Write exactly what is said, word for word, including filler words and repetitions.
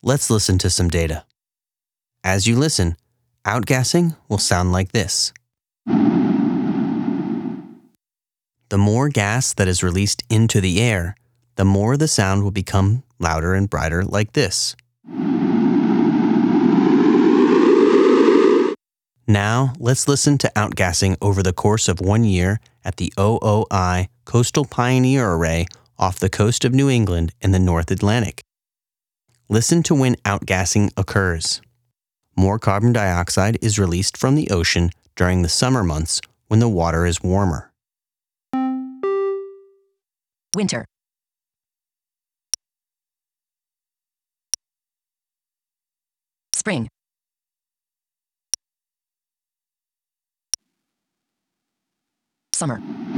Let's listen to some data. As you listen, outgassing will sound like this. The more gas that is released into the air, the more the sound will become louder and brighter like this. Now, let's listen to outgassing over the course of one year at the O O I Coastal Pioneer Array off the coast of New England in the North Atlantic. Listen to when outgassing occurs. More carbon dioxide is released from the ocean during the summer months when the water is warmer. Winter. Spring. Summer.